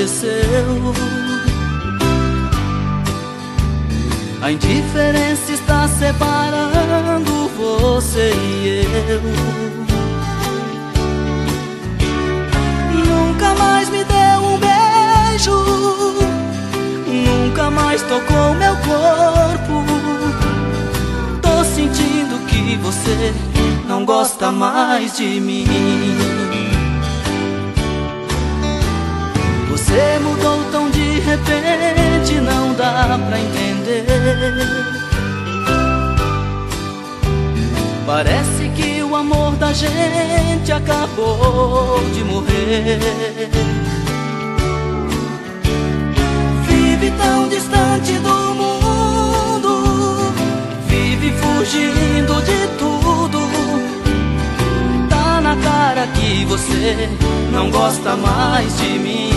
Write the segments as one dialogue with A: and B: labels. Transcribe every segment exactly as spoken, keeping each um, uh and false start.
A: aconteceu. A indiferença está separando você e eu. Nunca mais me deu um beijo, nunca mais tocou meu corpo. Tô sentindo que você não gosta mais de mim. Você mudou tão de repente, não dá pra entender. Parece que o amor da gente acabou de morrer. Vive tão distante do mundo, vive fugindo de tudo. Tá na cara que você não gosta mais de mim.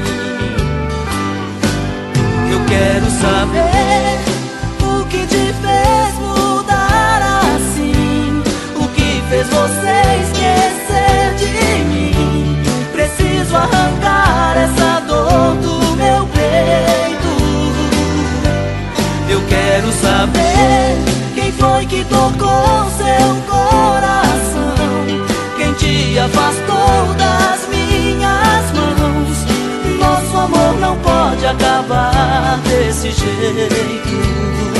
A: Eu quero saber o que te fez mudar assim, o que fez você esquecer de mim. Preciso arrancar essa dor do meu peito. Eu quero saber quem foi que tocou seu coração, quem te afastou das minhas mãos. Nosso amor não pode acabar desse jeito.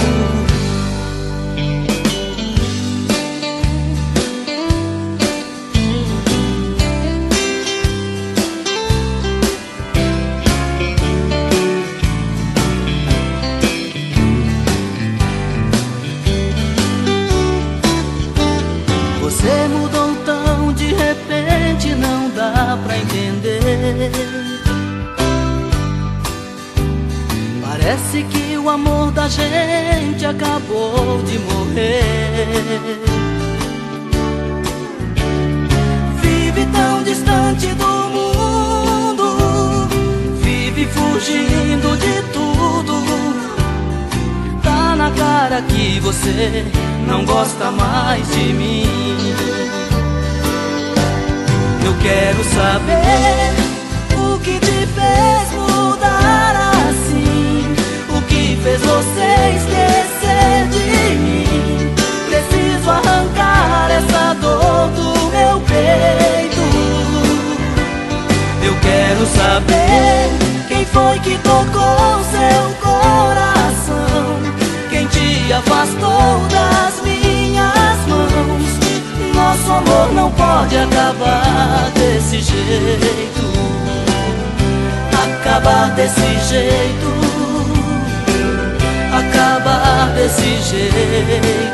A: Você mudou tão de repente, não dá pra entender. Parece que o amor da gente acabou de morrer. Vive tão distante do mundo, vive fugindo de tudo. Tá na cara que você não gosta mais de mim. Eu quero saber o que te fez mudar assim, o que fez você esquecer de mim. Preciso arrancar essa dor do meu peito. Eu quero saber quem foi que tocou seu coração, quem te afastou das minhas mãos. Nosso amor não pode acabar desse jeito. Acabar desse jeito. Acabar desse jeito.